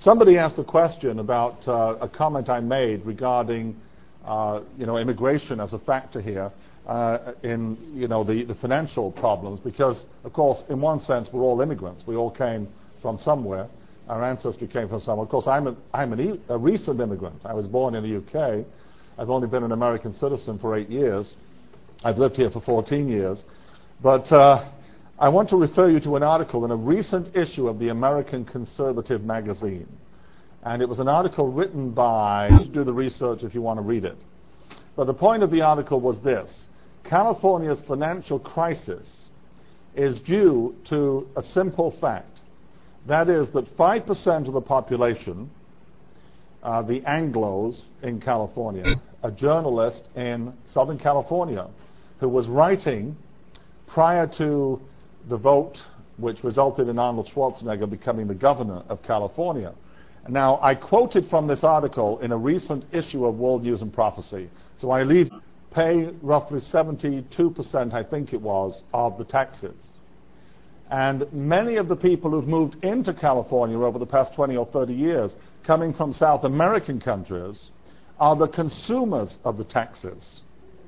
Somebody asked a question about a comment I made regarding immigration as a factor here in the financial problems, because of course in one sense we're all immigrants. We all came from somewhere. Our ancestry came from somewhere. Of course, I'm a recent immigrant. I was born in the UK. I've only been an American citizen for 8 years. I've lived here for 14 years. But I want to refer you to an article in a recent issue of the American Conservative magazine. And it was an article written by, do the research if you want to read it. But the point of the article was this: California's financial crisis is due to a simple fact. That is that 5% of the population, the Anglos in California, a journalist in Southern California who was writing prior to the vote which resulted in Arnold Schwarzenegger becoming the governor of California. Now, I quoted from this article in a recent issue of World News and Prophecy. So I pay roughly 72%, I think it was, of the taxes. And many of the people who've moved into California over the past 20 or 30 years, coming from South American countries, are the consumers of the taxes.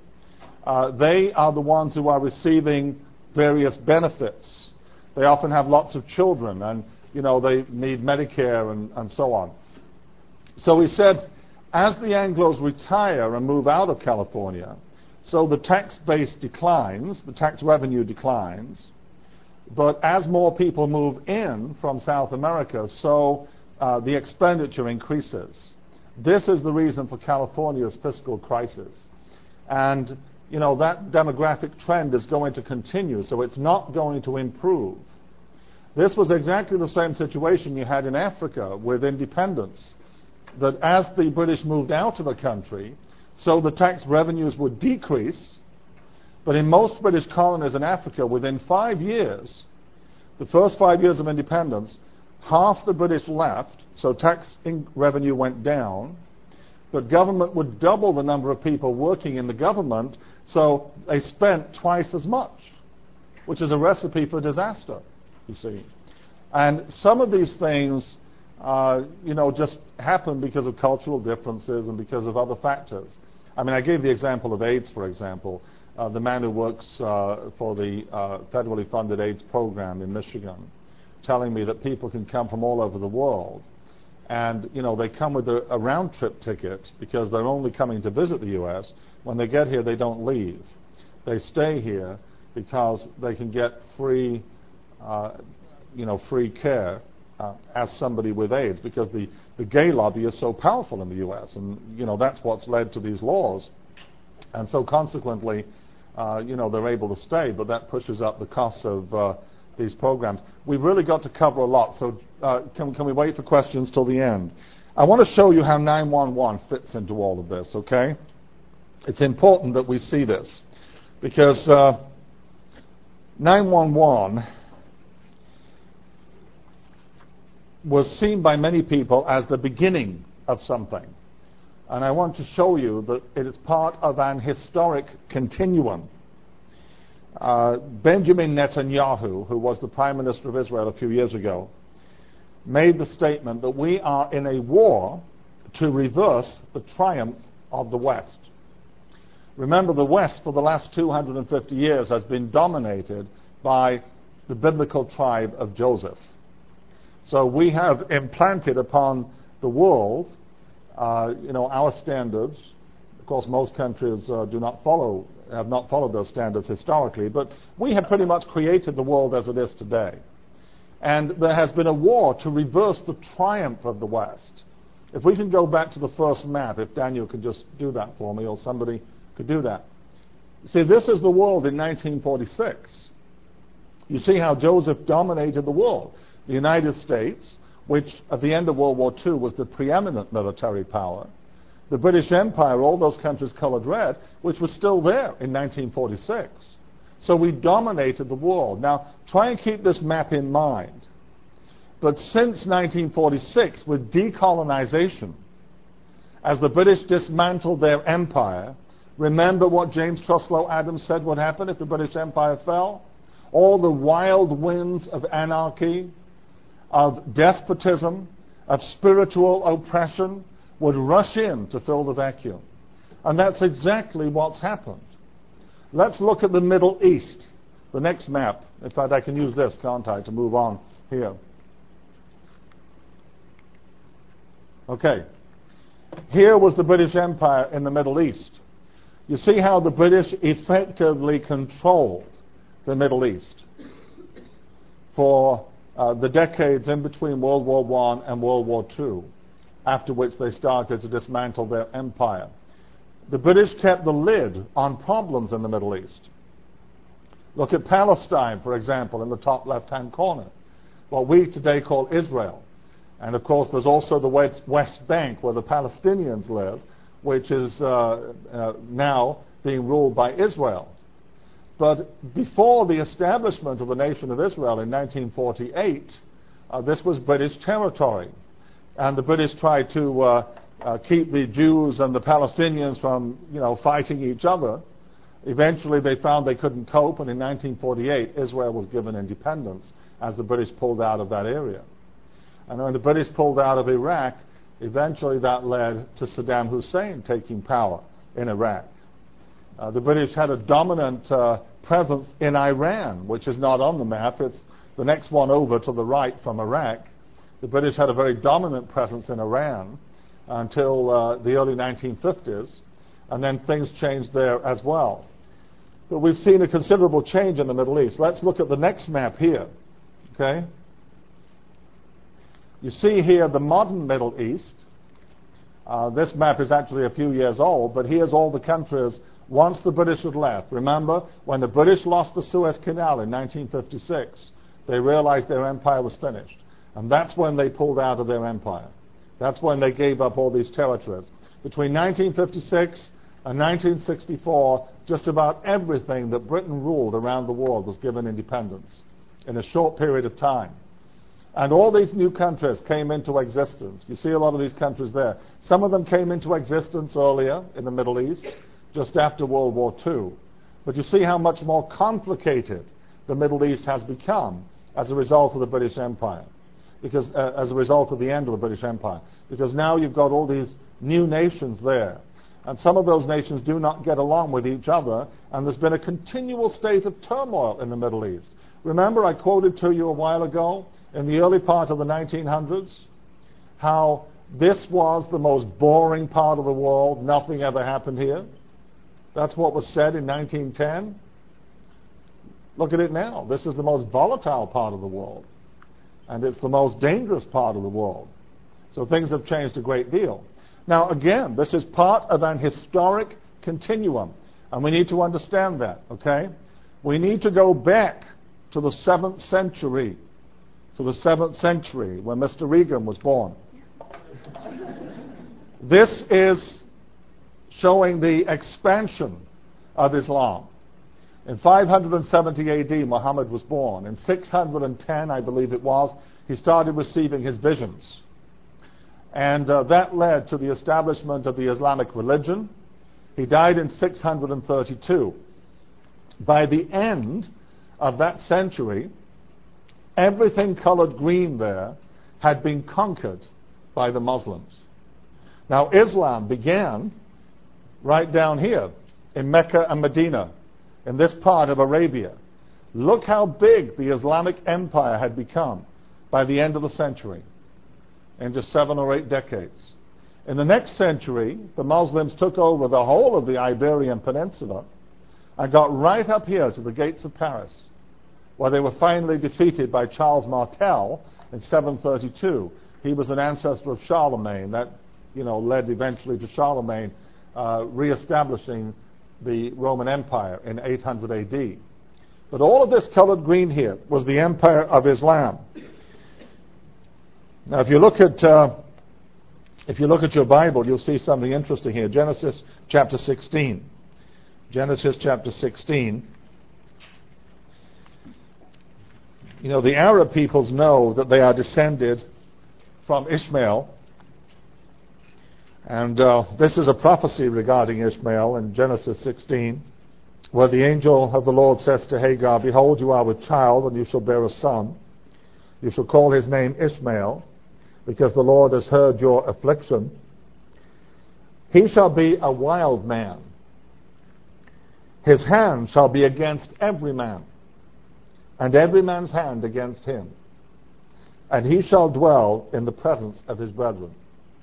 They are the ones who are receiving various benefits. They often have lots of children, and they need Medicare and so on. So he said, as the Anglos retire and move out of California, so the tax base declines, the tax revenue declines, but as more people move in from South America, so the expenditure increases. This is the reason for California's fiscal crisis. And, that demographic trend is going to continue, so it's not going to improve. This was exactly the same situation you had in Africa with independence, that as the British moved out of the country, so the tax revenues would decrease. But in most British colonies in Africa, within 5 years, the first 5 years of independence, half the British left, so tax revenue went down, but government would double the number of people working in the government, so they spent twice as much, which is a recipe for disaster, you see. And some of these things, just happen because of cultural differences and because of other factors. I mean, I gave the example of AIDS, for example. The man who works for the federally funded AIDS program in Michigan, telling me that people can come from all over the world, and they come with a round-trip ticket because they're only coming to visit the U.S. When they get here, they don't leave. They stay here because they can get free care as somebody with AIDS, because the gay lobby is so powerful in the U.S. and that's what's led to these laws, and so consequently. They're able to stay, but that pushes up the costs of these programs. We've really got to cover a lot, so can we wait for questions till the end? I want to show you how 911 fits into all of this, okay? It's important that we see this, because 911 was seen by many people as the beginning of something. And I want to show you that it is part of an historic continuum. Benjamin Netanyahu, who was the Prime Minister of Israel a few years ago, made the statement that we are in a war to reverse the triumph of the West. Remember, the West for the last 250 years has been dominated by the biblical tribe of Joseph. So we have implanted upon the world our standards. Of course, most countries have not followed those standards historically, but we have pretty much created the world as it is today. And there has been a war to reverse the triumph of the West. If we can go back to the first map, if Daniel could just do that for me, or somebody could do that. See, this is the world in 1946. You see how Joseph dominated the world. The United States, which at the end of World War II was the preeminent military power. The British Empire, all those countries colored red, which was still there in 1946. So we dominated the world. Now, try and keep this map in mind. But since 1946, with decolonization, as the British dismantled their empire, remember what James Truslow Adams said would happen if the British Empire fell? All the wild winds of anarchy, of despotism, of spiritual oppression would rush in to fill the vacuum. And that's exactly what's happened. Let's look at the Middle East. The next map. In fact, I can use this, can't I, to move on here. Okay. Here was the British Empire in the Middle East. You see how the British effectively controlled the Middle East for the decades in between World War I and World War II, after which they started to dismantle their empire. The British kept the lid on problems in the Middle East. Look at Palestine, for example, in the top left-hand corner, what we today call Israel. And of course, there's also the West Bank, where the Palestinians live, which is now being ruled by Israel. But before the establishment of the nation of Israel in 1948, this was British territory. And the British tried to keep the Jews and the Palestinians from, fighting each other. Eventually, they found they couldn't cope, and in 1948, Israel was given independence as the British pulled out of that area. And when the British pulled out of Iraq, eventually that led to Saddam Hussein taking power in Iraq. The British had a dominant presence in Iran, which is not on the map. It's the next one over to the right from Iraq. The British had a very dominant presence in Iran until the early 1950s, and then things changed there as well. But we've seen a considerable change in the Middle East. Let's look at the next map here. Okay? You see here the modern Middle East. This map is actually a few years old, but here's all the countries once the British had left. Remember, when the British lost the Suez Canal in 1956, they realized their empire was finished. And that's when they pulled out of their empire. That's when they gave up all these territories. Between 1956 and 1964, just about everything that Britain ruled around the world was given independence in a short period of time. And all these new countries came into existence. You see a lot of these countries there. Some of them came into existence earlier in the Middle East, just after World War II. But you see how much more complicated the Middle East has become as a result of the British Empire. Because as a result of the end of the British Empire. Because now you've got all these new nations there. And some of those nations do not get along with each other, and there's been a continual state of turmoil in the Middle East. Remember, I quoted to you a while ago, in the early part of the 1900s, how this was the most boring part of the world, nothing ever happened here. That's what was said in 1910. Look at it now. This is the most volatile part of the world. And it's the most dangerous part of the world. So things have changed a great deal. Now, again, this is part of an historic continuum. And we need to understand that, okay? We need to go back to the 7th century. To the 7th century, when Mr. Reagan was born. This is showing the expansion of Islam. In 570 AD, Muhammad was born. In 610, I believe it was, he started receiving his visions. And that led to the establishment of the Islamic religion. He died in 632. By the end of that century, everything colored green there had been conquered by the Muslims. Now, Islam began right down here in Mecca and Medina, in this part of Arabia. Look how big the Islamic empire had become by the end of the century, in just 7 or 8 decades. In the next century, the Muslims took over the whole of the Iberian Peninsula and got right up here to the gates of Paris, where they were finally defeated by Charles Martel in 732. He was an ancestor of Charlemagne. That, led eventually to Charlemagne re-establishing the Roman Empire in 800 AD. But all of this colored green here was the empire of Islam. Now, if you look at your Bible, you'll see something interesting here. Genesis chapter 16. Genesis chapter 16. The Arab peoples know that they are descended from Ishmael. And this is a prophecy regarding Ishmael in Genesis 16, where the angel of the Lord says to Hagar, "Behold, you are with child, and you shall bear a son. You shall call his name Ishmael, because the Lord has heard your affliction. He shall be a wild man. His hand shall be against every man, and every man's hand against him. And he shall dwell in the presence of his brethren.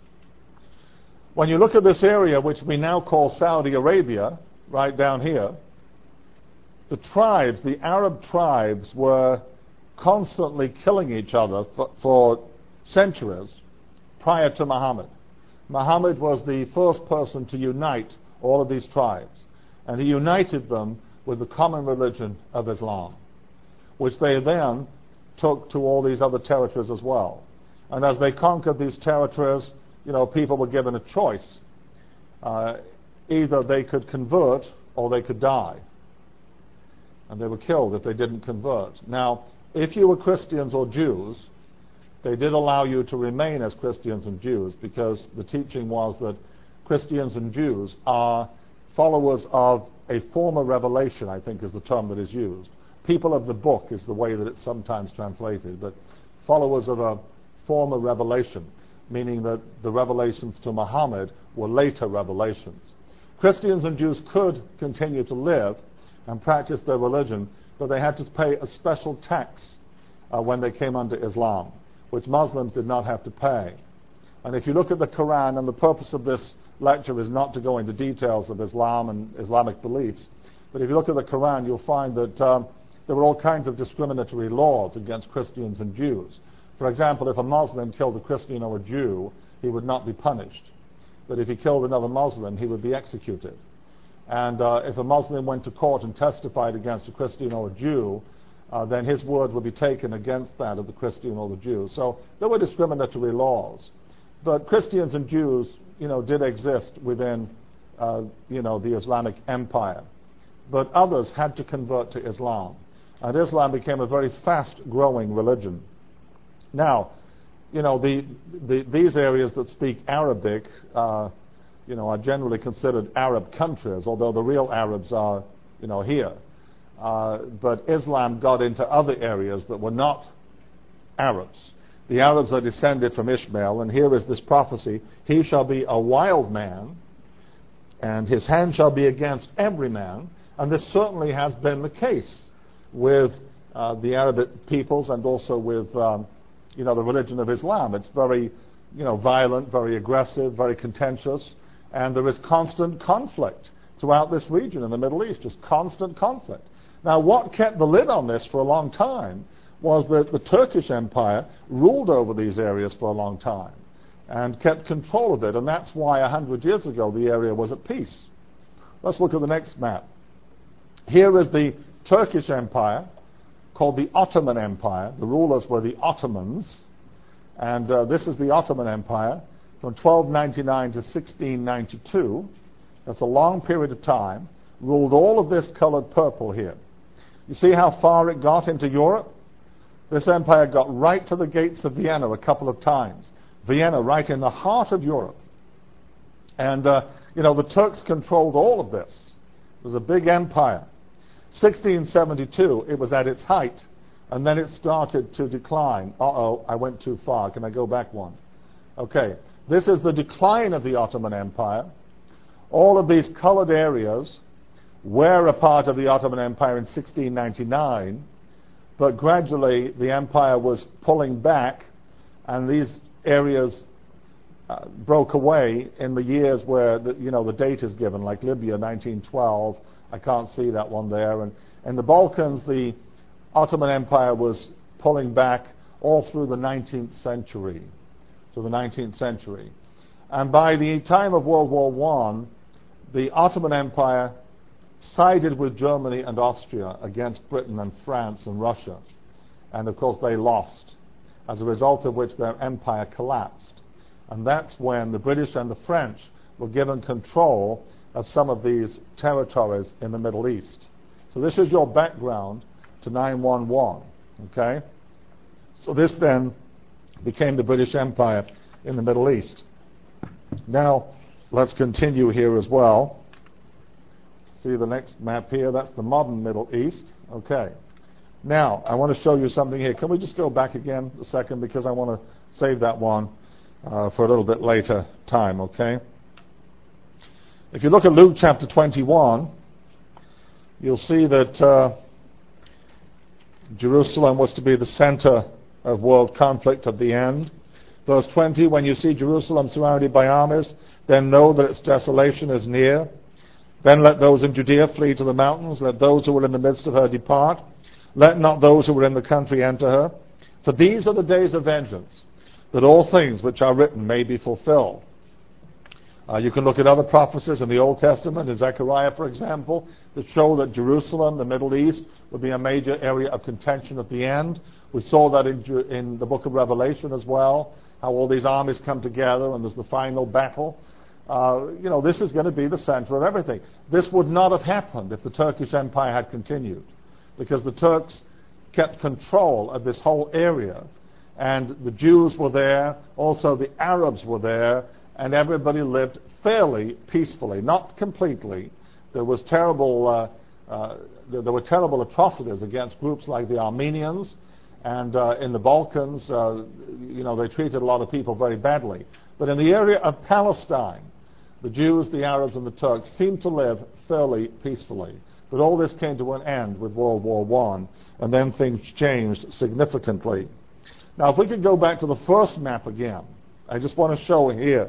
When you look at this area, which we now call Saudi Arabia, right down here, the tribes, the Arab tribes, were constantly killing each other for centuries prior to Muhammad. Muhammad was the first person to unite all of these tribes, and he united them with the common religion of Islam, which they then took to all these other territories as well. And as they conquered these territories, people were given a choice. Either they could convert or they could die. And they were killed if they didn't convert. Now, if you were Christians or Jews, they did allow you to remain as Christians and Jews, because the teaching was that Christians and Jews are followers of a former revelation, I think is the term that is used. People of the book is the way that it's sometimes translated, but followers of a former revelation, meaning that the revelations to Muhammad were later revelations. Christians and Jews could continue to live and practice their religion, but they had to pay a special tax when they came under Islam, which Muslims did not have to pay. And if you look at the Quran, and the purpose of this lecture is not to go into details of Islam and Islamic beliefs, but if you look at the Quran, you'll find that there were all kinds of discriminatory laws against Christians and Jews. For example, if a Muslim killed a Christian or a Jew, he would not be punished. But if he killed another Muslim, he would be executed. And if a Muslim went to court and testified against a Christian or a Jew, then his word would be taken against that of the Christian or the Jew. So there were discriminatory laws. But Christians and Jews, did exist within, the Islamic Empire. But others had to convert to Islam. And Islam became a very fast-growing religion. Now, these areas that speak Arabic, are generally considered Arab countries, although the real Arabs are, here. But Islam got into other areas that were not Arabs. The Arabs are descended from Ishmael, and here is this prophecy: he shall be a wild man, and his hand shall be against every man. And this certainly has been the case with the Arab peoples, and also with the religion of Islam. It's very violent, very aggressive, very contentious, and there is constant conflict throughout this region in the Middle East, just constant conflict. Now, what kept the lid on this for a long time was that the Turkish Empire ruled over these areas for a long time and kept control of it, and that's why 100 years ago the area was at peace. Let's look at the next map. Here is the Turkish Empire, called the Ottoman Empire. The rulers were the Ottomans, and this is the Ottoman Empire from 1299 to 1692. That's a long period of time. Ruled all of this colored purple here. You see how far it got into Europe? This empire got right to the gates of Vienna a couple of times. Vienna, right in the heart of Europe. And, the Turks controlled all of this. It was a big empire. 1672, it was at its height, and then it started to decline. I went too far. Can I go back one? Okay, this is the decline of the Ottoman Empire. All of these colored areas were a part of the Ottoman Empire in 1699, but gradually the empire was pulling back, and these areas broke away in the years where the date is given, like Libya, 1912. I can't see that one there. And in the Balkans, the Ottoman Empire was pulling back all through the 19th century. And by the time of World War I, the Ottoman Empire sided with Germany and Austria against Britain and France and Russia. And of course they lost, as a result of which their empire collapsed. And that's when the British and the French were given control of some of these territories in the Middle East. So this is your background to 911, okay? So this then became the British Empire in the Middle East. Now, let's continue here as well. See the next map here? That's the modern Middle East. Okay. Now, I want to show you something here. Can we just go back again a second, because I want to save that one for a little bit later time, okay? If you look at Luke chapter 21, you'll see that Jerusalem was to be the center of world conflict at the end. Verse 20, when you see Jerusalem surrounded by armies, then know that its desolation is near. Then let those in Judea flee to the mountains. Let those who are in the midst of her depart. Let not those who are in the country enter her. For these are the days of vengeance, that all things which are written may be fulfilled. You can look at other prophecies in the Old Testament, in Zechariah, for example, that show that Jerusalem, the Middle East, would be a major area of contention at the end. We saw that in the book of Revelation as well, how all these armies come together and there's the final battle. This is going to be the center of everything. This would not have happened if the Turkish Empire had continued, because the Turks kept control of this whole area, and the Jews were there, also the Arabs were there, and everybody lived fairly peacefully, not completely. There were terrible atrocities against groups like the Armenians, and in the Balkans, they treated a lot of people very badly. But in the area of Palestine, the Jews, the Arabs, and the Turks seemed to live fairly peacefully. But all this came to an end with World War I, and then things changed significantly. Now, if we could go back to the first map again, I just want to show here.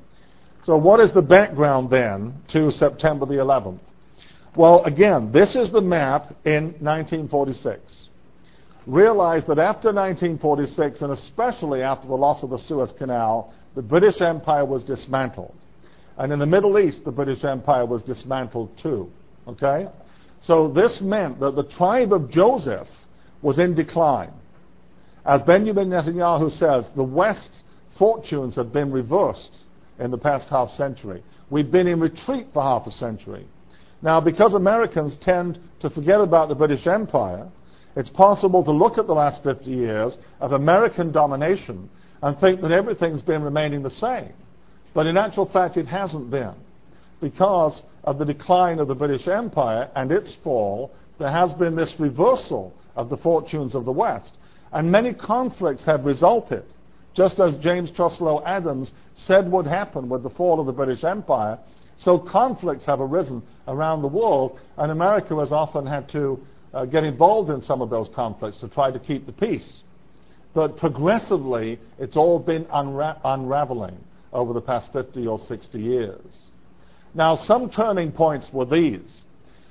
So what is the background then to September the 11th? Well, again, this is the map in 1946. Realize that after 1946, and especially after the loss of the Suez Canal, the British Empire was dismantled. And in the Middle East, the British Empire was dismantled too. Okay? So this meant that the tribe of Joseph was in decline. As Benjamin Netanyahu says, the West's fortunes have been reversed in the past half century. We've been in retreat for half a century. Now, because Americans tend to forget about the British Empire, it's possible to look at the last 50 years of American domination and think that everything's been remaining the same. But in actual fact, it hasn't been. Because of the decline of the British Empire and its fall, there has been this reversal of the fortunes of the West. And many conflicts have resulted, just as James Truslow Adams said would happen with the fall of the British Empire. So conflicts have arisen around the world, and America has often had to get involved in some of those conflicts to try to keep the peace. But progressively, it's all been unraveling over the past 50 or 60 years. Now, some turning points were these.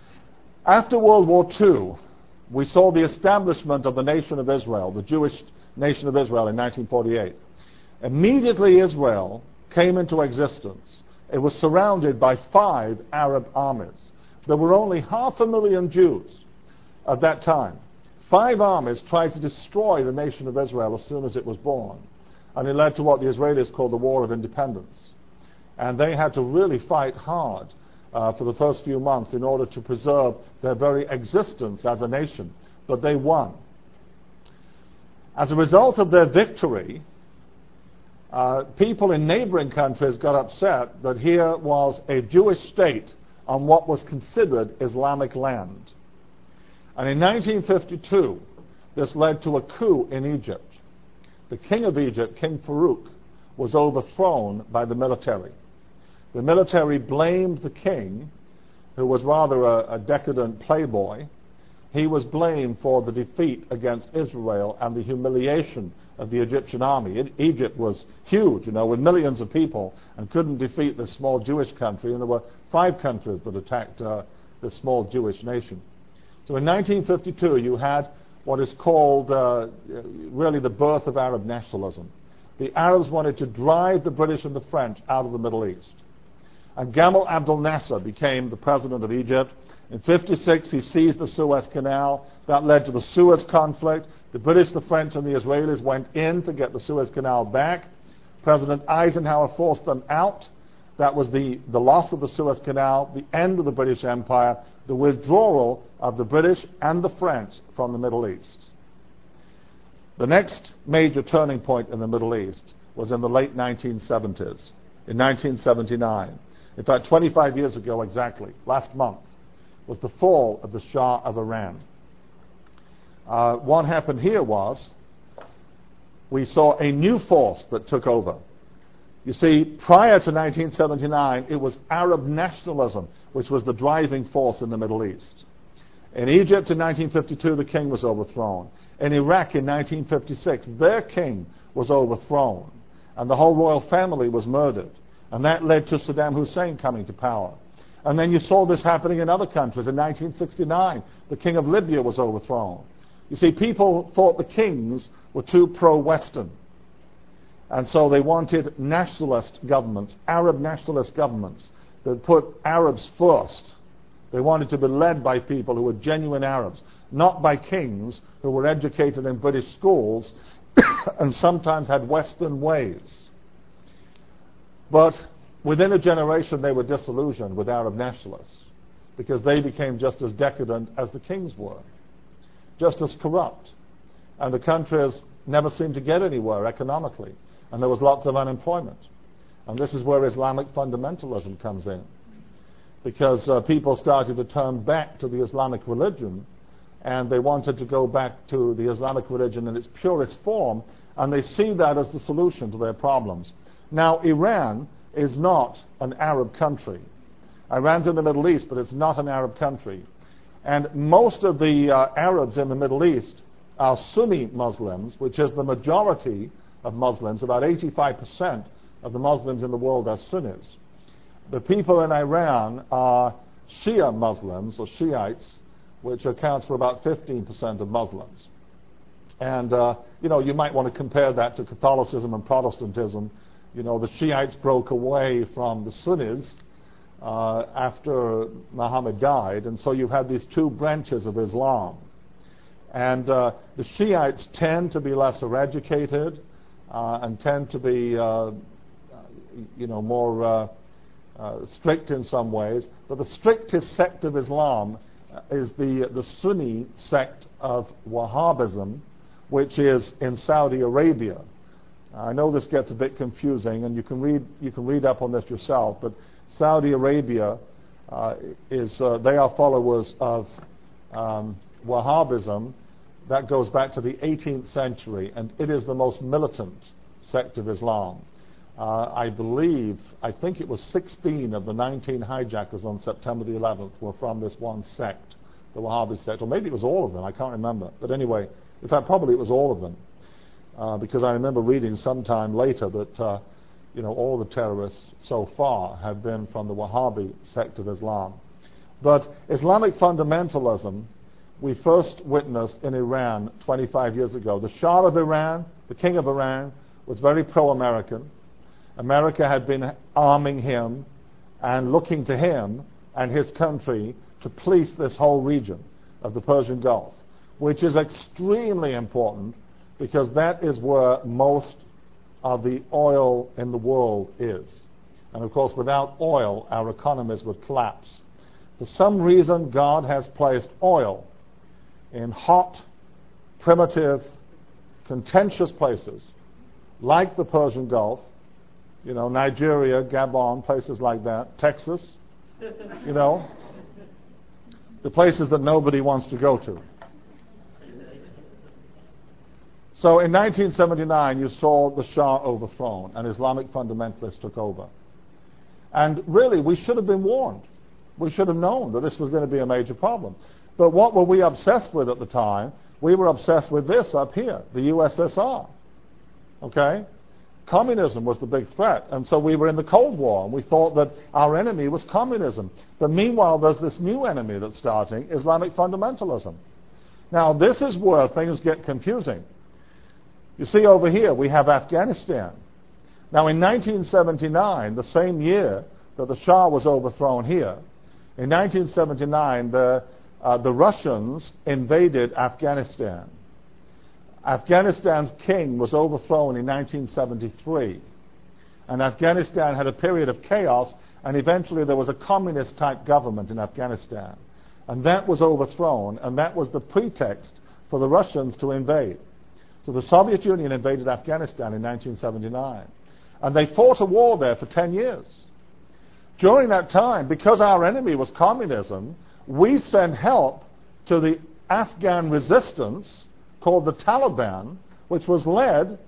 After World War II, we saw the establishment of the nation of Israel, the Jewish nation of Israel, in 1948. Immediately, Israel came into existence. It was surrounded by 5 Arab armies. There were only 500,000 Jews at that time. 5 armies tried to destroy the nation of Israel as soon as it was born. And it led to what the Israelis call the War of Independence. And they had to really fight hard for the first few months in order to preserve their very existence as a nation. But they won. As a result of their victory, people in neighboring countries got upset that here was a Jewish state on what was considered Islamic land. And in 1952, this led to a coup in Egypt. The king of Egypt, King Farouk, was overthrown by the military. The military blamed the king, who was rather a decadent playboy. He was blamed for the defeat against Israel and the humiliation of the Egyptian army. Egypt was huge, with millions of people, and couldn't defeat this small Jewish country, and there were 5 countries that attacked this small Jewish nation. So in 1952, you had what is called really the birth of Arab nationalism. The Arabs wanted to drive the British and the French out of the Middle East. And Gamal Abdel Nasser became the president of Egypt. In 1956, he seized the Suez Canal. That led to the Suez conflict. The British, the French, and the Israelis went in to get the Suez Canal back. President Eisenhower forced them out. That was the loss of the Suez Canal, the end of the British Empire, the withdrawal of the British and the French from the Middle East. The next major turning point in the Middle East was in the late 1970s, in 1979. In fact, 25 years ago exactly, last month, was the fall of the Shah of Iran. What happened here was we saw a new force that took over. You see, prior to 1979, it was Arab nationalism which was the driving force in the Middle East. In Egypt in 1952, the king was overthrown. In Iraq in 1956, their king was overthrown, and the whole royal family was murdered. And that led to Saddam Hussein coming to power. And then you saw this happening in other countries. In 1969, the king of Libya was overthrown. You see, people thought the kings were too pro-Western. And so they wanted nationalist governments, Arab nationalist governments, that put Arabs first. They wanted to be led by people who were genuine Arabs, not by kings who were educated in British schools and sometimes had Western ways. But within a generation, they were disillusioned with Arab nationalists because they became just as decadent as the kings were, just as corrupt. And the countries never seemed to get anywhere economically, and there was lots of unemployment. And this is where Islamic fundamentalism comes in, because people started to turn back to the Islamic religion, and they wanted to go back to the Islamic religion in its purest form, and they see that as the solution to their problems. Now, Iran is not an Arab country. Iran's in the Middle East, but it's not an Arab country. And most of the Arabs in the Middle East are Sunni Muslims, which is the majority of Muslims. About 85% of the Muslims in the world are Sunnis. The people in Iran are Shia Muslims, or Shiites, which accounts for about 15% of Muslims. And, you might want to compare that to Catholicism and Protestantism. The Shiites broke away from the Sunnis after Muhammad died, and so you've had these two branches of Islam. And the Shiites tend to be lesser educated and tend to be, more strict in some ways. But the strictest sect of Islam is the Sunni sect of Wahhabism, which is in Saudi Arabia. I know this gets a bit confusing, and you can read up on this yourself, but Saudi Arabia they are followers of Wahhabism. That goes back to the 18th century, and it is the most militant sect of Islam. I think it was 16 of the 19 hijackers on September the 11th were from this one sect, the Wahhabi sect, or maybe it was all of them, I can't remember. But anyway, in fact, probably it was all of them. Because I remember reading sometime later that all the terrorists so far have been from the Wahhabi sect of Islam. But Islamic fundamentalism we first witnessed in Iran 25 years ago. The Shah of Iran, the king of Iran, was very pro-American. America had been arming him and looking to him and his country to police this whole region of the Persian Gulf, which is extremely important because that is where most of the oil in the world is. And of course, without oil, our economies would collapse. For some reason, God has placed oil in hot, primitive, contentious places like the Persian Gulf, Nigeria, Gabon, places like that, Texas, the places that nobody wants to go to. So in 1979, you saw the Shah overthrown and Islamic fundamentalists took over. And really, we should have been warned. We should have known that this was going to be a major problem. But what were we obsessed with at the time? We were obsessed with this up here, the USSR. Okay? Communism was the big threat. And so we were in the Cold War, and we thought that our enemy was communism. But meanwhile, there's this new enemy that's starting, Islamic fundamentalism. Now, this is where things get confusing. You see over here, we have Afghanistan. Now, in 1979, the same year that the Shah was overthrown here, in 1979, the Russians invaded Afghanistan. Afghanistan's king was overthrown in 1973. And Afghanistan had a period of chaos, and eventually there was a communist-type government in Afghanistan. And that was overthrown, and that was the pretext for the Russians to invade. So the Soviet Union invaded Afghanistan in 1979. And they fought a war there for 10 years. During that time, because our enemy was communism, we sent help to the Afghan resistance called the Taliban, which was led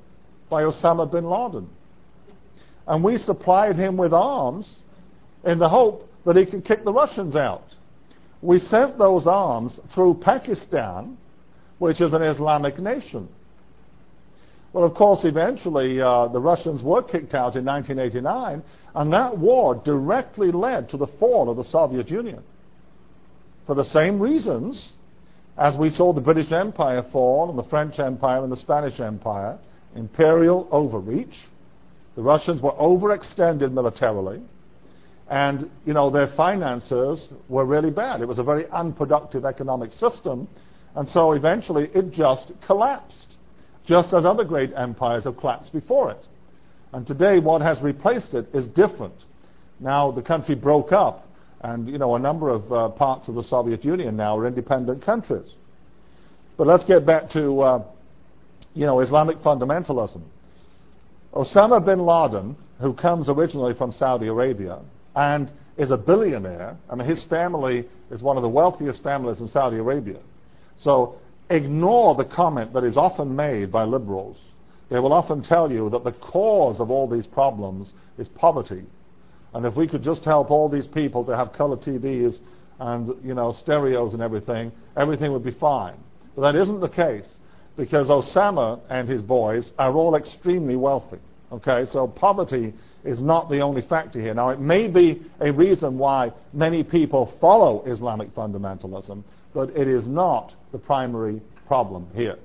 by Osama bin Laden. And we supplied him with arms in the hope that he could kick the Russians out. We sent those arms through Pakistan, which is an Islamic nation. Well, of course, eventually the Russians were kicked out in 1989, and that war directly led to the fall of the Soviet Union. For the same reasons as we saw the British Empire fall, and the French Empire and the Spanish Empire, imperial overreach. The Russians were overextended militarily, and their finances were really bad. It was a very unproductive economic system, and so eventually it just collapsed, just as other great empires have collapsed before it. And today what has replaced it is different. Now the country broke up, and a number of parts of the Soviet Union now are independent countries. But let's get back to Islamic fundamentalism. Osama bin Laden, who comes originally from Saudi Arabia and is a billionaire, I mean, his family is one of the wealthiest families in Saudi Arabia. So ignore the comment that is often made by liberals. They will often tell you that the cause of all these problems is poverty. And if we could just help all these people to have color TVs and stereos and everything would be fine. But that isn't the case, because Osama and his boys are all extremely wealthy. Okay, so poverty is not the only factor here. Now, it may be a reason why many people follow Islamic fundamentalism, but it is not the primary problem here.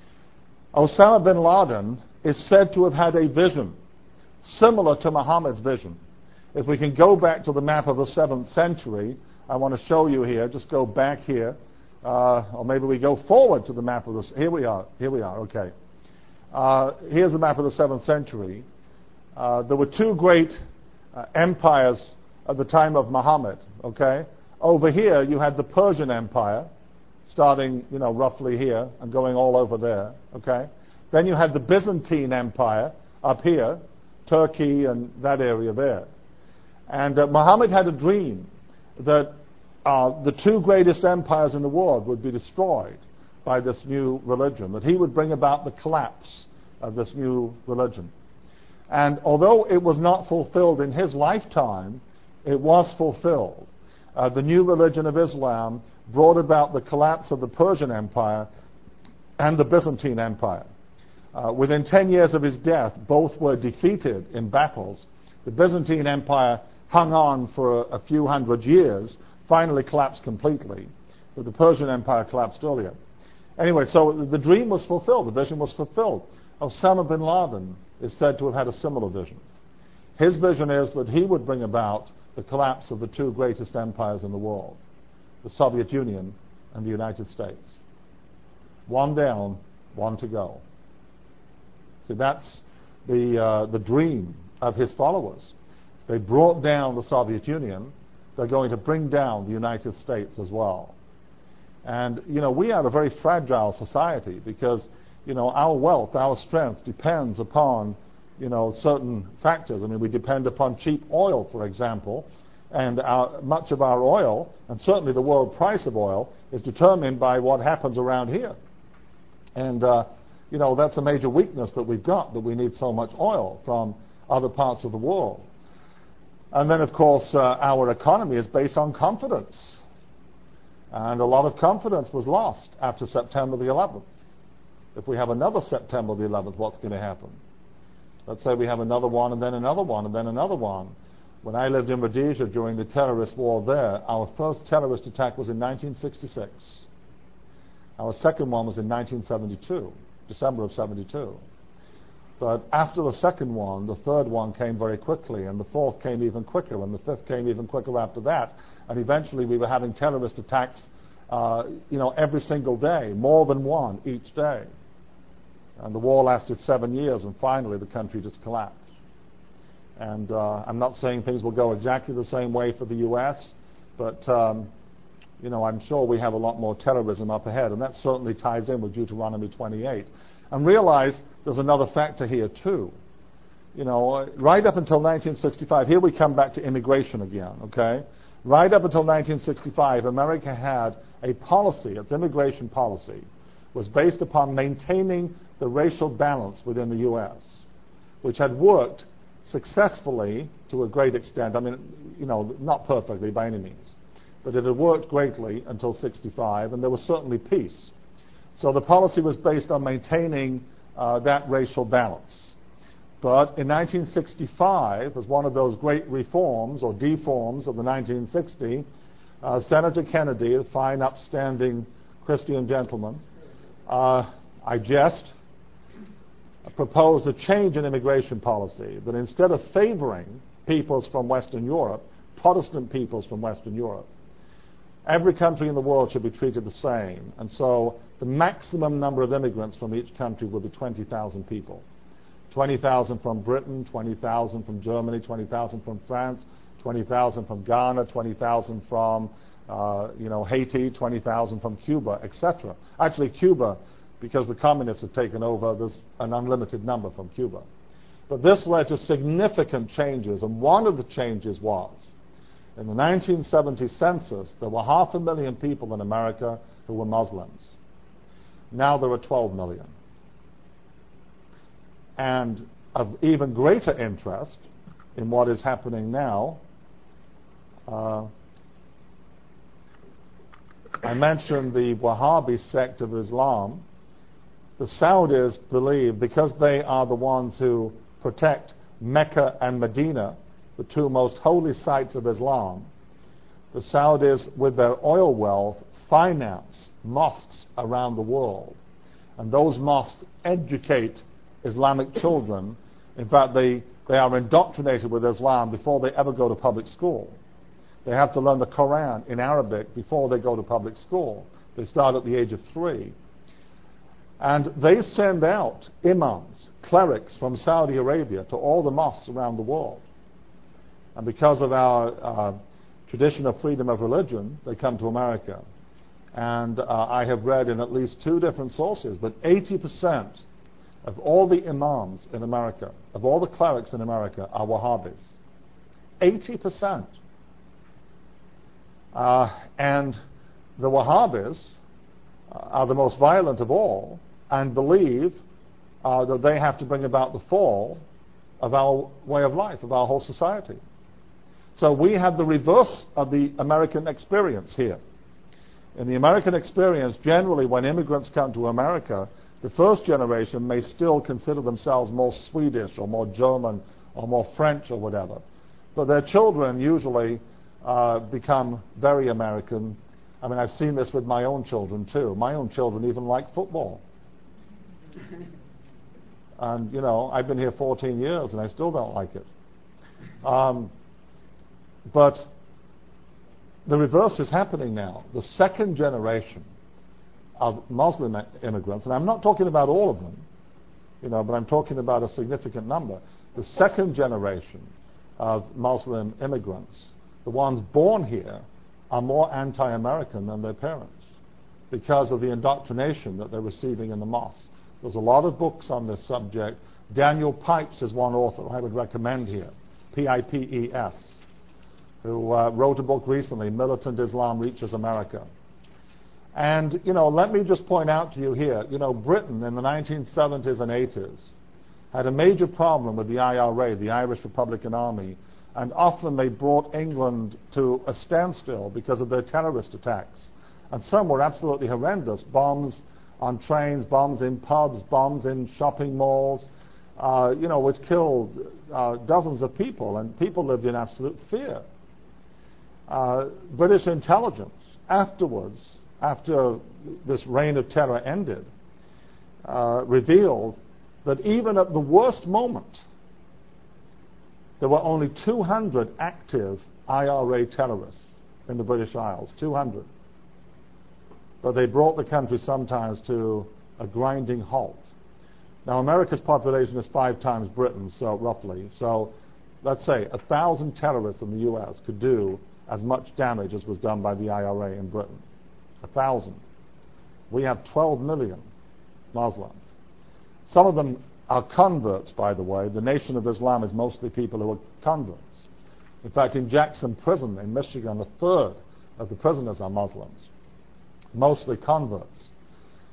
Osama bin Laden is said to have had a vision similar to Muhammad's vision. If we can go back to the map of the 7th century, I want to show you here. Just go back here, or maybe we go forward to the map of this. Here we are. Okay. Here's the map of the 7th century. There were two great empires at the time of Muhammad. Okay. Over here you had the Persian Empire, starting roughly here and going all over there. Okay. Then you had the Byzantine Empire up here, Turkey and that area there. And Muhammad had a dream that the two greatest empires in the world would be destroyed by this new religion, that he would bring about the collapse of this new religion. And although it was not fulfilled in his lifetime, it was fulfilled. The new religion of Islam brought about the collapse of the Persian Empire and the Byzantine Empire. Within 10 years of his death, both were defeated in battles. The Byzantine Empire hung on for a few hundred years, finally collapsed completely, but the Persian Empire collapsed earlier. Anyway, so the dream was fulfilled, the vision was fulfilled. Osama bin Laden is said to have had a similar vision. His vision is that he would bring about the collapse of the two greatest empires in the world, the Soviet Union and the United States. One down, one to go. See, that's the dream of his followers. They brought down the Soviet Union. They're going to bring down the United States as well. And, we are a very fragile society because, our wealth, our strength depends upon, certain factors. I mean, we depend upon cheap oil, for example, and much of our oil, and certainly the world price of oil, is determined by what happens around here. And, that's a major weakness that we've got, that we need so much oil from other parts of the world. And then, of course, our economy is based on confidence. And a lot of confidence was lost after September the 11th. If we have another September the 11th, what's going to happen? Let's say we have another one, and then another one, and then another one. When I lived in Rhodesia during the terrorist war there, our first terrorist attack was in 1966. Our second one was in 1972, December of 72. But after the second one, the third one came very quickly, and the fourth came even quicker, and the fifth came even quicker after that. And eventually we were having terrorist attacks, every single day, more than one each day. And the war lasted 7 years, and finally the country just collapsed. And I'm not saying things will go exactly the same way for the U.S., but I'm sure we have a lot more terrorism up ahead, and that certainly ties in with Deuteronomy 28. And realize there's another factor here too. Right up until 1965, here we come back to immigration again, okay? Right up until 1965, America had a policy, its immigration policy, was based upon maintaining the racial balance within the U.S., which had worked successfully to a great extent. I mean, not perfectly by any means, but it had worked greatly until 1965, and there was certainly peace. So the policy was based on maintaining that racial balance. But in 1965, as one of those great reforms or deforms of the 1960s, Senator Kennedy, a fine, upstanding Christian gentleman, I jest, proposed a change in immigration policy, that instead of favoring peoples from Western Europe, Protestant peoples from Western Europe, every country in the world should be treated the same. And so the maximum number of immigrants from each country would be 20,000 people. 20,000 from Britain, 20,000 from Germany, 20,000 from France, 20,000 from Ghana, 20,000 from Haiti, 20,000 from Cuba, etc. Actually, Cuba, because the communists have taken over, there's an unlimited number from Cuba. But this led to significant changes, and one of the changes was, in the 1970 census, there were 500,000 people in America who were Muslims. Now there are 12 million. And of even greater interest in what is happening now, I mentioned the Wahhabi sect of Islam. The Saudis believe, because they are the ones who protect Mecca and Medina, the two most holy sites of Islam, the Saudis, with their oil wealth, finance mosques around the world. And those mosques educate Islamic children. In fact, they are indoctrinated with Islam before they ever go to public school. They have to learn the Quran in Arabic before they go to public school. They start at the age of 3. And they send out imams, clerics from Saudi Arabia to all the mosques around the world. And because of our tradition of freedom of religion, they come to America. And I have read in at least 2 different sources that 80% of all the imams in America, of all the clerics in America, are Wahhabis. 80%. And the Wahhabis are the most violent of all, and believe that they have to bring about the fall of our way of life, of our whole society. So we have the reverse of the American experience here. In the American experience, generally when immigrants come to America, the first generation may still consider themselves more Swedish or more German or more French or whatever. But their children usually become very American. I mean, I've seen this with my own children too. My own children even like football. And, I've been here 14 years and I still don't like it. But the reverse is happening now. The second generation of Muslim immigrants, and I'm not talking about all of them, but I'm talking about a significant number. The second generation of Muslim immigrants, the ones born here, are more anti-American than their parents because of the indoctrination that they're receiving in the mosque. There's a lot of books on this subject. Daniel Pipes is one author I would recommend here, P-I-P-E-S, who wrote a book recently, Militant Islam Reaches America. And, let me just point out to you here, Britain in the 1970s and 80s had a major problem with the IRA, the Irish Republican Army, and often they brought England to a standstill because of their terrorist attacks. And some were absolutely horrendous, bombs on trains, bombs in pubs, bombs in shopping malls, which killed dozens of people, and people lived in absolute fear. British intelligence afterwards, after this reign of terror ended, revealed that even at the worst moment, there were only 200 active IRA terrorists in the British Isles, 200. But they brought the country sometimes to a grinding halt. Now, America's population is 5 times Britain's, so roughly. So let's say 1,000 terrorists in the U.S. could do as much damage as was done by the IRA in Britain. 1,000. We have 12 million Muslims. Some of them are converts, by the way. The Nation of Islam is mostly people who are converts. In fact, in Jackson Prison in Michigan, 1/3 of the prisoners are Muslims, mostly converts.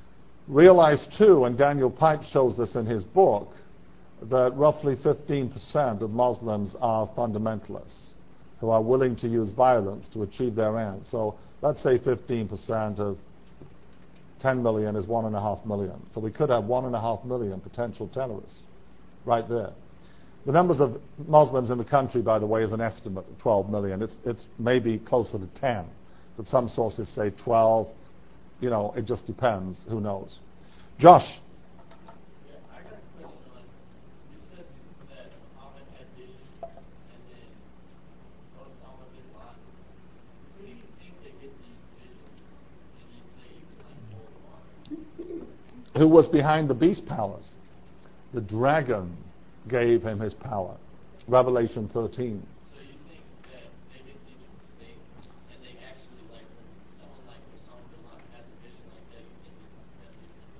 Realize too, and Daniel Pike shows this in his book, that roughly 15% of Muslims are fundamentalists who are willing to use violence to achieve their ends. So let's say 15% of 10 million is 1.5 million. So we could have 1.5 million potential terrorists right there. The numbers of Muslims in the country, by the way, is an estimate of 12 million. It's maybe closer to 10, but some sources say 12. You know, it just depends. Who knows? Josh. Yeah, I got a question on, you said that Muhammad had vision and then Osama bin Laden. Who do you think they get these visions? And they even like water? Who was behind the beast powers? The dragon gave him his power. Revelation 13. So you think that they get these from Satan and they actually, like, when someone like Osama bin Laden has a vision like that, you think that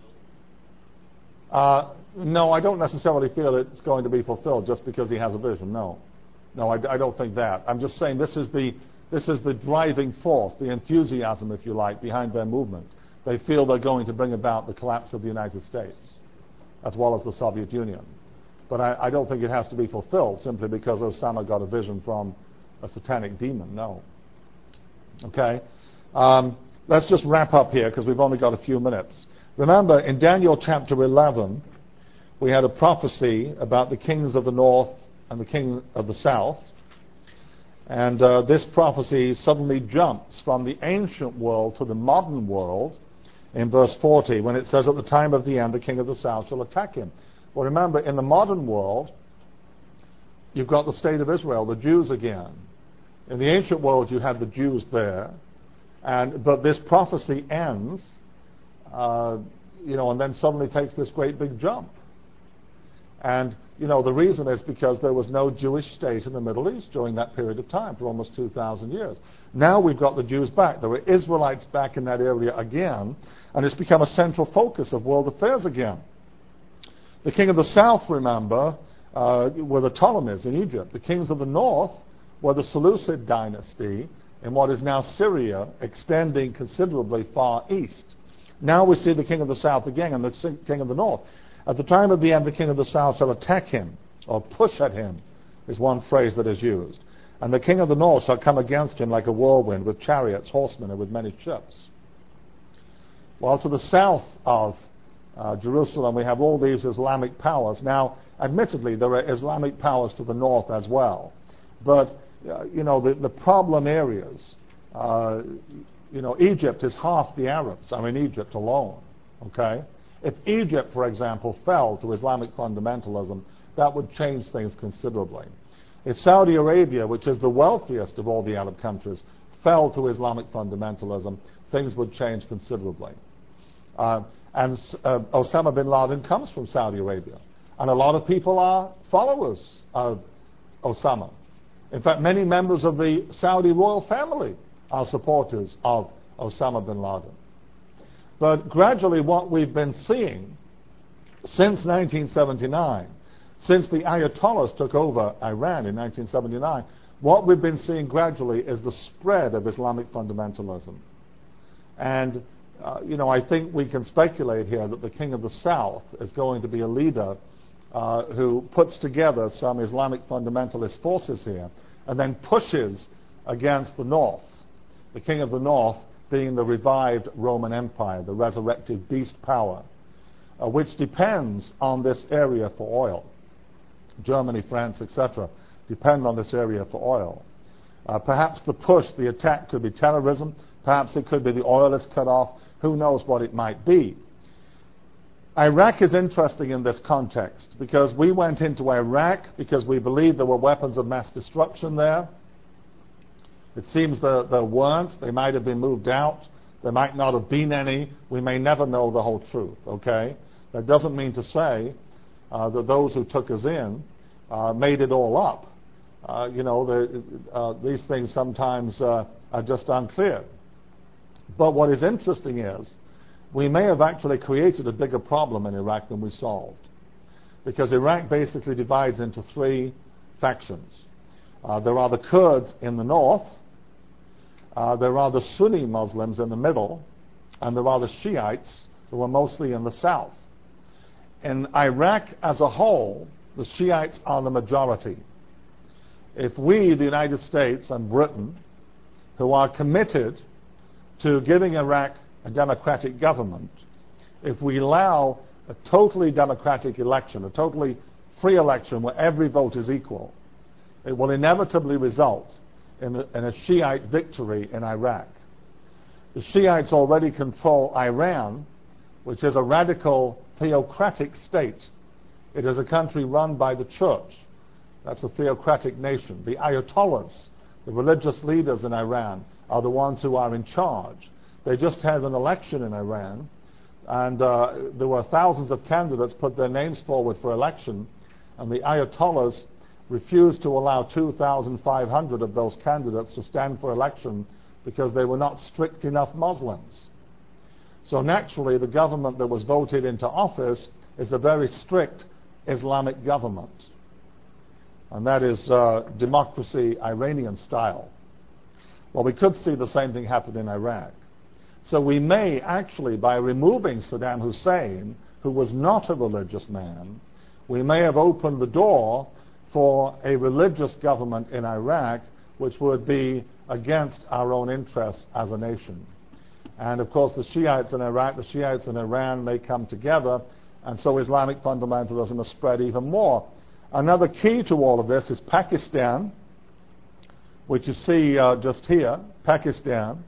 they fulfilled? No, I don't necessarily feel it's going to be fulfilled just because he has a vision. No, I don't think that. I'm just saying this is the driving force, the enthusiasm, if you like, behind their movement. They feel they're going to bring about the collapse of the United States, as well as the Soviet Union. But I don't think it has to be fulfilled simply because Osama got a vision from a satanic demon. No. Okay? Let's just wrap up here because we've only got a few minutes. Remember, in Daniel chapter 11, we had a prophecy about the kings of the north and the king of the south. And this prophecy suddenly jumps from the ancient world to the modern world in verse 40 when it says, at the time of the end, the king of the south shall attack him. Well, remember, in the modern world, you've got the state of Israel, the Jews again. In the ancient world, you had the Jews there. But this prophecy ends, and then suddenly takes this great big jump. And, the reason is because there was no Jewish state in the Middle East during that period of time for almost 2,000 years. Now we've got the Jews back. There were Israelites back in that area again, and it's become a central focus of world affairs again. The king of the south, remember, were the Ptolemies in Egypt. The kings of the north were the Seleucid dynasty in what is now Syria, extending considerably far east. Now we see the king of the south again and the king of the north. At the time of the end, the king of the south shall attack him, or push at him, is one phrase that is used. And the king of the north shall come against him like a whirlwind, with chariots, horsemen, and with many ships. Well, to the south of Jerusalem, we have all these Islamic powers. Now, admittedly, there are Islamic powers to the north as well. But, the problem areas, Egypt is half the Arabs are in Egypt alone, okay? If Egypt, for example, fell to Islamic fundamentalism, that would change things considerably. If Saudi Arabia, which is the wealthiest of all the Arab countries, fell to Islamic fundamentalism, things would change considerably. And Osama bin Laden comes from Saudi Arabia. And a lot of people are followers of Osama. In fact, many members of the Saudi royal family are supporters of Osama bin Laden. But gradually what we've been seeing since 1979, since the Ayatollahs took over Iran in 1979, what we've been seeing gradually is the spread of Islamic fundamentalism. And I think we can speculate here that the king of the south is going to be a leader who puts together some Islamic fundamentalist forces here and then pushes against the north. The king of the north being the revived Roman Empire, the resurrected beast power, which depends on this area for oil. Germany, France, etc. depend on this area for oil. Perhaps the push, the attack could be terrorism. Perhaps it could be the oil is cut off. Who knows what it might be. Iraq is interesting in this context because we went into Iraq because we believed there were weapons of mass destruction there. It seems there weren't. They might have been moved out. There might not have been any. We may never know the whole truth, okay? That doesn't mean to say that those who took us in made it all up. These things sometimes are just unclear. But what is interesting is we may have actually created a bigger problem in Iraq than we solved. Because Iraq basically divides into three factions. There are the Kurds in the north, there are the Sunni Muslims in the middle, and there are the Shiites who were mostly in the south. In Iraq as a whole, the Shiites are the majority. If we, the United States and Britain, who are committed to giving Iraq a democratic government, if we allow a totally democratic election, a totally free election where every vote is equal, it will inevitably result in a Shiite victory in Iraq. The Shiites already control Iran, which is a radical theocratic state. It is a country run by the church. That's a theocratic nation. The Ayatollahs, the religious leaders in Iran, are the ones who are in charge. They just had an election in Iran, and there were thousands of candidates put their names forward for election, and the Ayatollahs refused to allow 2,500 of those candidates to stand for election because they were not strict enough Muslims. So naturally, the government that was voted into office is a very strict Islamic government. And that is democracy Iranian style. Well, we could see the same thing happen in Iraq. So we may actually, by removing Saddam Hussein, who was not a religious man, we may have opened the door for a religious government in Iraq which would be against our own interests as a nation. And of course the Shiites in Iraq, the Shiites in Iran may come together, and so Islamic fundamentalism has spread even more. Another key to all of this is Pakistan, which you see just here, Pakistan.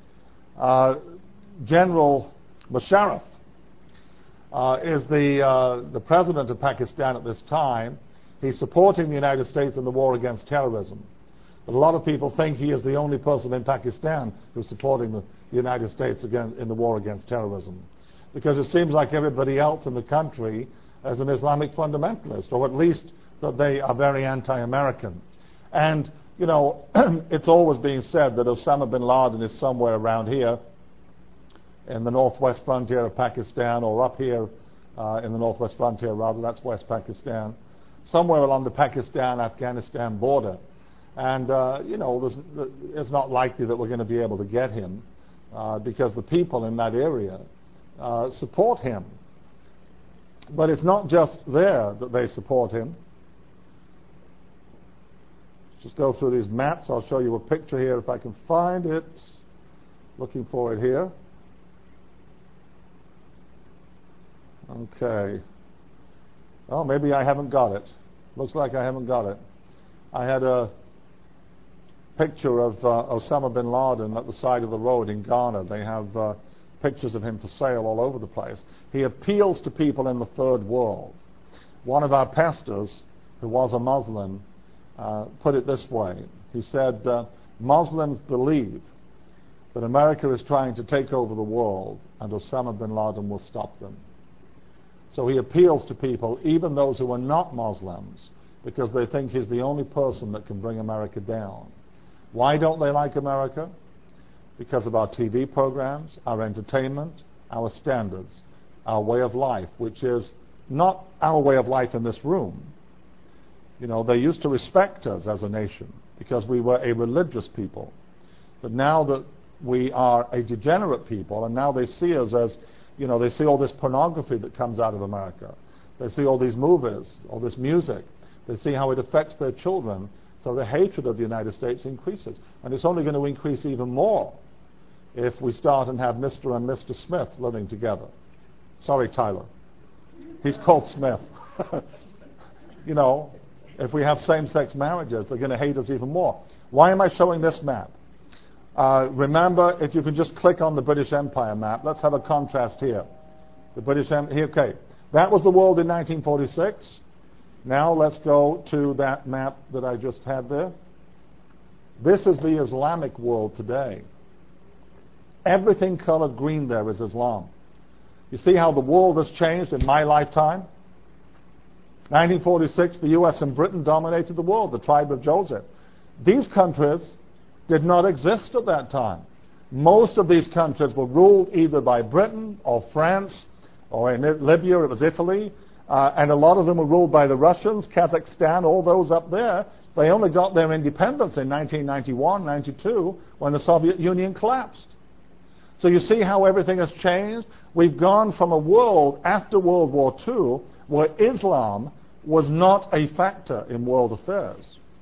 General Musharraf is the president of Pakistan at this time. He's supporting the United States in the war against terrorism. But a lot of people think he is the only person in Pakistan who's supporting the United States in the war against terrorism. Because it seems like everybody else in the country is an Islamic fundamentalist, or at least that they are very anti-American. And, you know, it's always being said that Osama bin Laden is somewhere around here in the northwest frontier of Pakistan, or up here in the northwest frontier, rather, that's West Pakistan, somewhere along the Pakistan-Afghanistan border. And, you know, it's not likely that we're going to be able to get him because the people in that area support him. But it's not just there that they support him. Just go through these maps. I'll show you a picture here if I can find it. Looking for it here. Okay. Oh, maybe I haven't got it. Looks like I haven't got it. I had a picture of Osama bin Laden at the side of the road in Ghana. They have pictures of him for sale all over the place. He appeals to people in the third world. One of our pastors, who was a Muslim, put it this way. He said, Muslims believe that America is trying to take over the world and Osama bin Laden will stop them. So he appeals to people, even those who are not Muslims, because they think he's the only person that can bring America down. Why don't they like America? Because of our TV programs, our entertainment, our standards, our way of life, which is not our way of life in this room. You know, they used to respect us as a nation because we were a religious people. But now that we are a degenerate people, and now they see us as, you know, they see all this pornography that comes out of America. They see all these movies, all this music. They see how it affects their children. So the hatred of the United States increases. And it's only going to increase even more if we start and have Mr. and Mr. Smith living together. Sorry, Tyler. He's called Smith. You know, if we have same-sex marriages, they're going to hate us even more. Why am I showing this map? Remember, if you can just click on the British Empire map, let's have a contrast here. The British Empire, okay. That was the world in 1946. Now let's go to that map that I just had there. This is the Islamic world today. Everything colored green there is Islam. You see how the world has changed in my lifetime? 1946, the U.S. and Britain dominated the world, the tribe of Joseph. These countries did not exist at that time. Most of these countries were ruled either by Britain or France, or in Libya it was Italy, and a lot of them were ruled by the Russians, Kazakhstan, all those up there. They only got their independence in 1991, 92, when the Soviet Union collapsed. So you see how everything has changed? We've gone from a world after World War II where Islam was not a factor in world affairs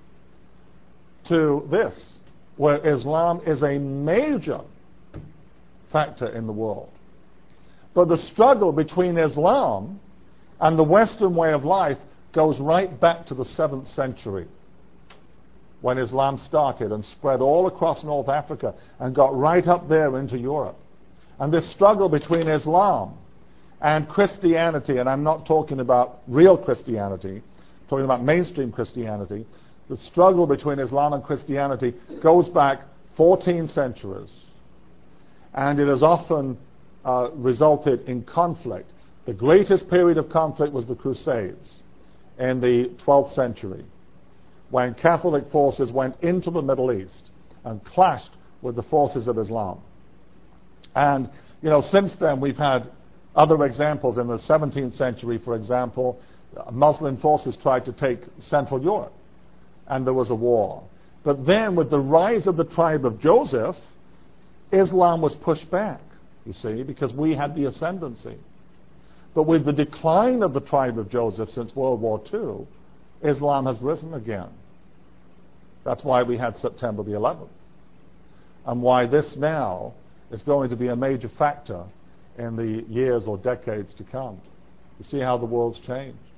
to this, where Islam is a major factor in the world. But the struggle between Islam and the Western way of life goes right back to the 7th century, when Islam started and spread all across North Africa and got right up there into Europe. And this struggle between Islam and Christianity, and I'm not talking about real Christianity, I'm talking about mainstream Christianity, the struggle between Islam and Christianity goes back 14 centuries. And it has often resulted in conflict. The greatest period of conflict was the Crusades in the 12th century, when Catholic forces went into the Middle East and clashed with the forces of Islam. And, since then we've had other examples. In the 17th century, for example, Muslim forces tried to take Central Europe, and there was a war. But then, with the rise of the tribe of Joseph, Islam was pushed back, you see, because we had the ascendancy. But with the decline of the tribe of Joseph since World War II, Islam has risen again. That's why we had September the 11th, and why this now is going to be a major factor in the years or decades to come. You see how the world's changed.